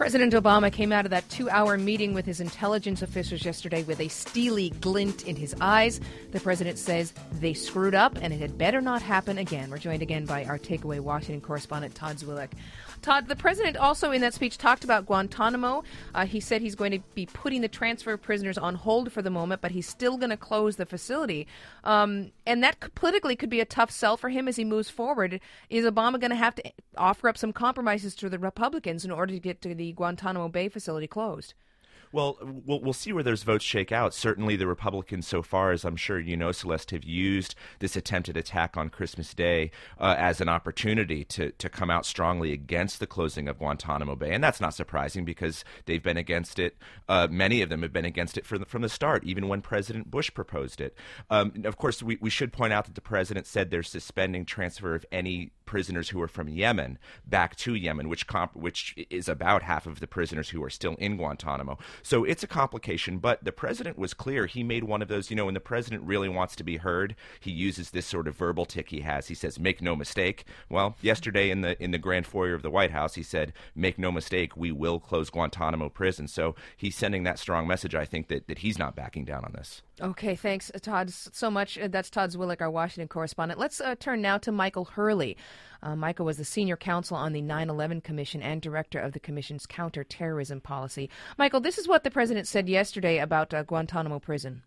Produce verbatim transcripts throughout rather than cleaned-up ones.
President Obama came out of that two-hour meeting with his intelligence officials yesterday with a steely glint in his eyes. The president says they screwed up and it had better not happen again. We're joined again by our Takeaway Washington correspondent, Todd Zwillich. Todd, the president also in that speech talked about Guantanamo. Uh, he said he's going to be putting the transfer of prisoners on hold for the moment, but he's still going to close the facility. Um, and that could, politically could be a tough sell for him as he moves forward. Is Obama going to have to offer up some compromises to the Republicans in order to get to the Guantanamo Bay facility closed? Well, well, we'll see where those votes shake out. Certainly the Republicans so far, as I'm sure you know, Celeste, have used this attempted attack on Christmas Day uh, as an opportunity to, to come out strongly against the closing of Guantanamo Bay. And that's not surprising because they've been against it. Uh, many of them have been against it from the, from the start, even when President Bush proposed it. Um, of course, we, we should point out that the president said they're suspending transfer of any prisoners who are from Yemen back to Yemen, which comp- which is about half of the prisoners who are still in Guantanamo. So it's a complication, but the president was clear. He made one of those, you know, when the president really wants to be heard, he uses this sort of verbal tick he has. He says, make no mistake. Well, yesterday in the in the grand foyer of the White House, he said, make no mistake, we will close Guantanamo prison. So he's sending that strong message, I think, that, that he's not backing down on this. Okay, thanks, Todd, so much. That's Todd Zwillich, our Washington correspondent. Let's uh, turn now to Michael Hurley. Uh, Michael was the senior counsel on the nine eleven Commission and director of the Commission's counterterrorism policy. Michael, this is what the president said yesterday about uh, Guantanamo prison.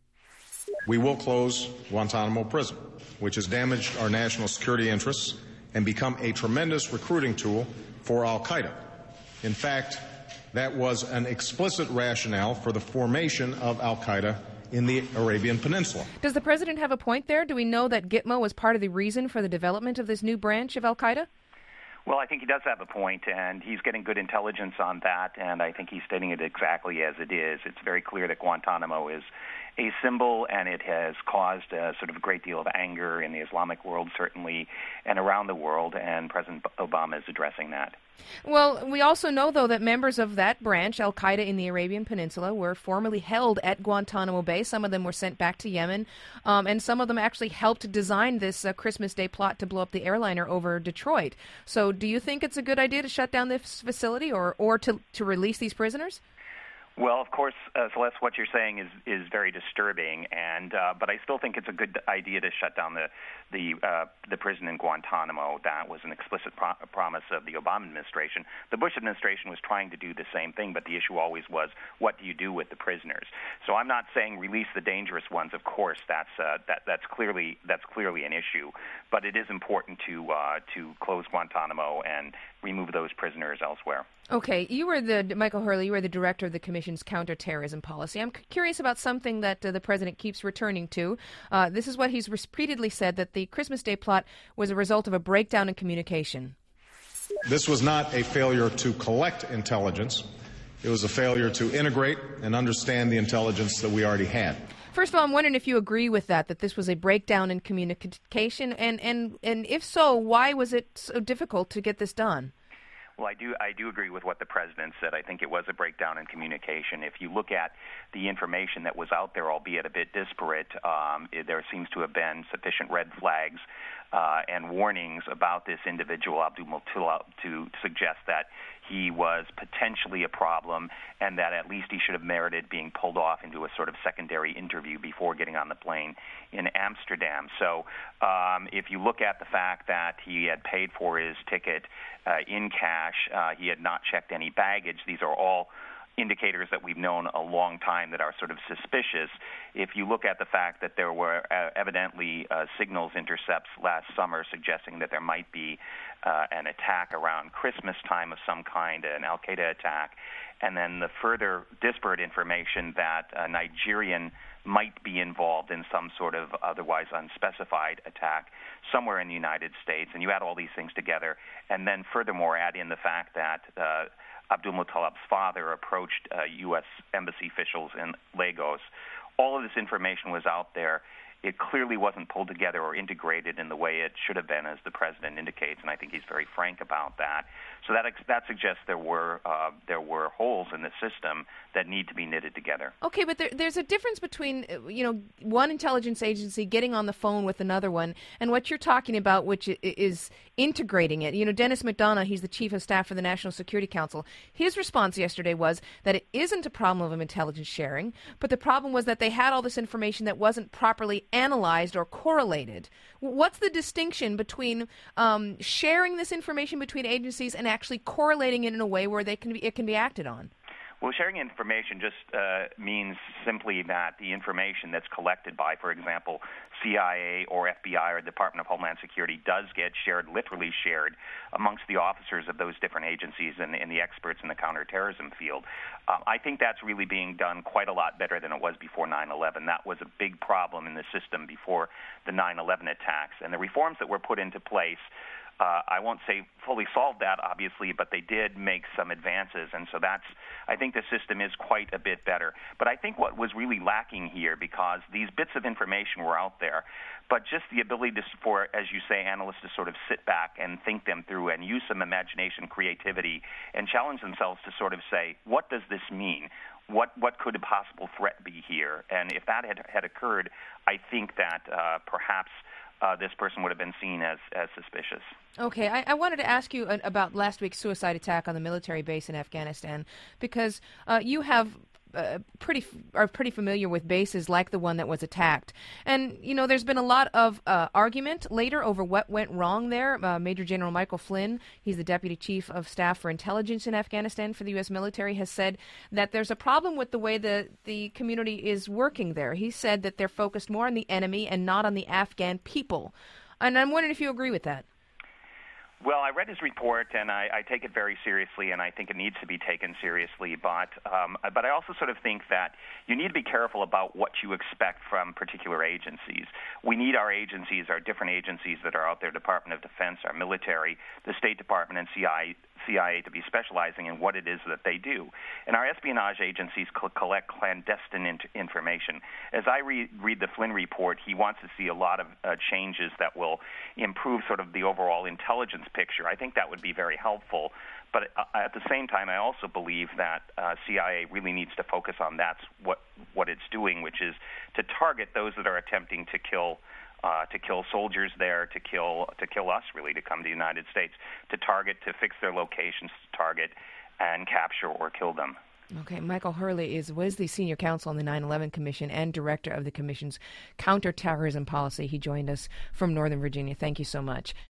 We will close Guantanamo prison, which has damaged our national security interests and become a tremendous recruiting tool for al-Qaeda. In fact, that was an explicit rationale for the formation of al-Qaeda in the Arabian Peninsula. Does the president have a point there? Do we know that Gitmo was part of the reason for the development of this new branch of al-Qaeda? Well, I think he does have a point, and he's getting good intelligence on that, and I think he's stating it exactly as it is. It's very clear that Guantanamo is a symbol, and it has caused a sort of a great deal of anger in the Islamic world, certainly, and around the world, and President Obama is addressing that. Well, we also know, though, that members of that branch, al-Qaeda in the Arabian Peninsula, were formerly held at Guantanamo Bay. Some of them were sent back to Yemen, um, and some of them actually helped design this uh, Christmas Day plot to blow up the airliner over Detroit. So do you think it's a good idea to shut down this facility or, or to, to release these prisoners? Well, of course, uh, Celeste, what you're saying is, is very disturbing, and uh, but I still think it's a good idea to shut down the the uh, the prison in Guantanamo. That was an explicit pro- promise of the Obama administration. The Bush administration was trying to do the same thing, but the issue always was, what do you do with the prisoners? So I'm not saying release the dangerous ones. Of course, that's uh, that that's clearly that's clearly an issue, but it is important to uh, to close Guantanamo and remove those prisoners elsewhere. Okay, you were the, Michael Hurley, you were the director of the Commission's counterterrorism policy. I'm c- curious about something that uh, the president keeps returning to. Uh, this is what he's repeatedly said, that the Christmas Day plot was a result of a breakdown in communication. This was not a failure to collect intelligence. It was a failure to integrate and understand the intelligence that we already had. First of all, I'm wondering if you agree with that, that this was a breakdown in communication, and, and, and if so, why was it so difficult to get this done? Well, I do I do agree with what the president said. I think it was a breakdown in communication. If you look at the information that was out there, albeit a bit disparate, um, it, there seems to have been sufficient red flags uh, and warnings about this individual, Abdul Muttalib, to suggest that he was potentially a problem and that at least he should have merited being pulled off into a sort of secondary interview before getting on the plane in Amsterdam. So um, if you look at the fact that he had paid for his ticket uh, in cash, uh, he had not checked any baggage, these are all indicators that we've known a long time that are sort of suspicious. If you look at the fact that there were uh, evidently uh, signals intercepts last summer suggesting that there might be uh, an attack around Christmas time of some kind, an al-Qaeda attack, and then the further disparate information that a Nigerian might be involved in some sort of otherwise unspecified attack somewhere in the United States, and you add all these things together, and then furthermore add in the fact that uh, Abdul Muttalib's father approached uh, U S embassy officials in Lagos. All of this information was out there. it clearly wasn't pulled together or integrated in the way it should have been, as the president indicates, and I think he's very frank about that. So that that suggests there were uh, there were holes in the system that need to be knitted together. Okay, but there, there's a difference between, you know, one intelligence agency getting on the phone with another one and what you're talking about, which is integrating it. You know, Dennis McDonough, he's the chief of staff for the National Security Council. His response yesterday was that it isn't a problem of intelligence sharing, but the problem was that they had all this information that wasn't properly analyzed or correlated. What's the distinction between um, sharing this information between agencies and actually correlating it in a way where they can be, it can be acted on? Well, sharing information just uh, means simply that the information that's collected by, for example, C I A or F B I or Department of Homeland Security does get shared, literally shared, amongst the officers of those different agencies and, and the experts in the counterterrorism field. Um, I think that's really being done quite a lot better than it was before nine eleven. That was a big problem in the system before the nine eleven attacks. And the reforms that were put into place, Uh, I won't say fully solved that, obviously, but they did make some advances, and so that's, I think the system is quite a bit better. But I think what was really lacking here, because these bits of information were out there, but just the ability to, for, as you say, analysts to sort of sit back and think them through and use some imagination, creativity, and challenge themselves to sort of say, what does this mean? What what could a possible threat be here? And if that had, had occurred, I think that uh, perhaps Uh, this person would have been seen as, as suspicious. Okay, I, I wanted to ask you about last week's suicide attack on the military base in Afghanistan, because uh, you have uh, pretty are pretty familiar with bases like the one that was attacked. And, you know, there's been a lot of uh, argument later over what went wrong there. Uh, Major General Michael Flynn, he's the Deputy Chief of Staff for Intelligence in Afghanistan for the U S military, has said that there's a problem with the way the, the community is working there. He said that they're focused more on the enemy and not on the Afghan people. And I'm wondering if you agree with that. Well, I read his report, and I, I take it very seriously, and I think it needs to be taken seriously. But um, but I also sort of think that you need to be careful about what you expect from particular agencies. We need our agencies, our different agencies that are out there, Department of Defense, our military, the State Department, and C I A, C I A to be specializing in what it is that they do. And our espionage agencies co- collect clandestine in- information. As I re- read the Flynn report, he wants to see a lot of uh, changes that will improve sort of the overall intelligence picture. I think that would be very helpful. But uh, at the same time, I also believe that uh, C I A really needs to focus on that's what, what it's doing, which is to target those that are attempting to kill Uh, to kill soldiers there, to kill to kill us, really, to come to the United States, to target, to fix their locations, to target and capture or kill them. Okay, Michael Hurley is was the senior counsel on the nine eleven Commission and director of the Commission's counterterrorism policy. He joined us from Northern Virginia. Thank you so much.